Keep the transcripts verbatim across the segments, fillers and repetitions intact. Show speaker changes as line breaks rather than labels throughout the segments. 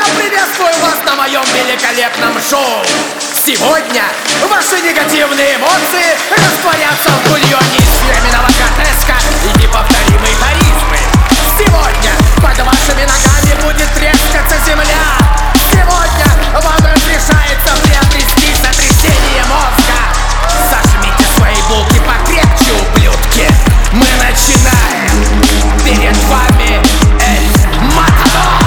Приветствую вас на моем великолепном шоу. Сегодня ваши негативные эмоции растворятся в бульоне из фирменного гротеска и неповторимой харизмы. Сегодня под вашими ногами будет трескаться земля. Сегодня вам разрешается приобрести сотрясение мозга. Зажмите свои булки покрепче, ублюдки. Мы начинаем. Перед вами Эль Матадор.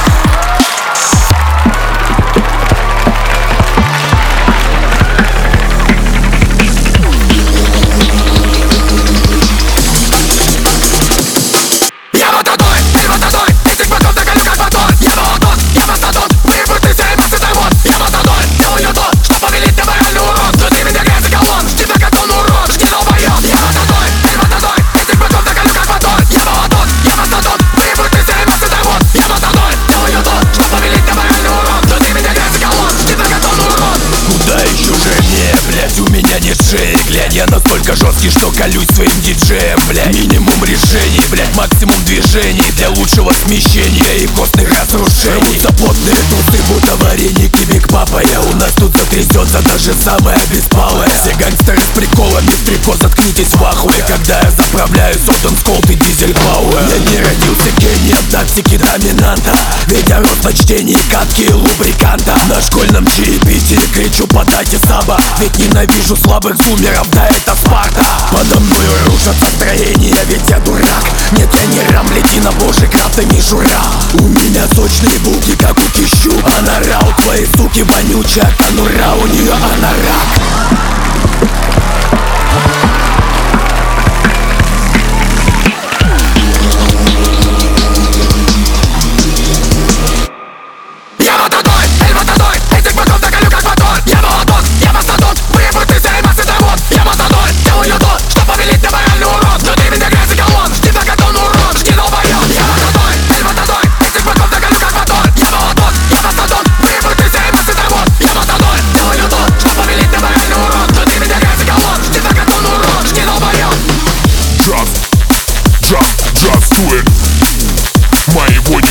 Я Матадор, Эль Матадор. Этих ботов догоню как мотор. Я молоток, я мастодон. Прибытый серебряный завод. Я Матадор, делаю то, что повелит тебе моральный урон. Внутри меня грязь и колонн, жди на катон урон. Жди долбоёб. Я Матадор, Эль Матадор. Этих ботов догоню как мотор. Я молоток, я мастодон. Прибытый серебряный завод. Я Матадор, делаю то, что повелит тебе моральный урон. Внутри меня грязь и колонн, жди на катон урон.
Куда еще жирнее, блять, у меня нет шеи. Глянь, я настолько жесткий, что колюсь своим диджеем, блять. Минимум решений, блять, максимум движений для лучшего смещения и костных разрушений. Рвутся плотные трусы, будто вареники Биг Папа. Я у нас тут затрясется даже самая беспалая. Все гангстеры с приколами в трико, заткнитесь в ахуе. Когда я заправляю Сотон Сколд и Дизель Пауэр. Я не родился гением тактики доминанта, ведь я рос на чтении катки и лубриканта. На школьном чаепитии кричу: подайте саба, ведь ненавижу слабых зумеров, да это Спарта. Подо мной рушатся строения, ведь я дурак. Нет, я не рамлети на божий крафт и мишура. У меня сочные булки, как у кищу. Анора у твоей суки вонючая конура, у нее анорак.
Я Матадор, Эль Матадор. Этих ботов догоню как мотор. Я молоток, я мастодон. Прибытый серебряный завод. Я Матадор, делаю то, что повелит тебе моральный урон. Внутри меня грязь и колонн, жди на катон урон. Жди долбоёб. Я Матадор, Эль Матадор. Этих ботов догоню как мотор. Я молоток, я мастодон. Прибытый серебряный завод. Я Матадор, делаю то, что повелит тебе моральный урон. Внутри меня грязь и колонн, жди на катон урон. Жди долбоёб.
Just, just, just do it. Моего